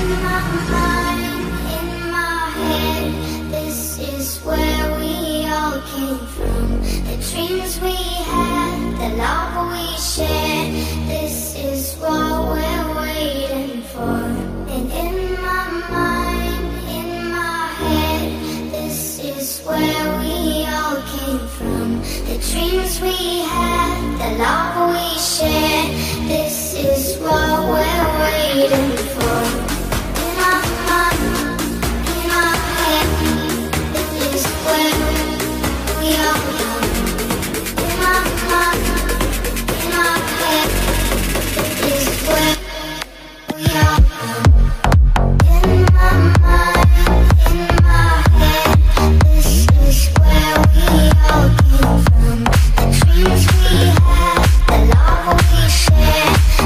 my mind, in my head, this is where we all came from. The dreams we had, the love we shared, this is what we're waiting for. And in my mind, in my head, this is where we all came from. The dreams we had, the love we shared, this is what we're waiting for.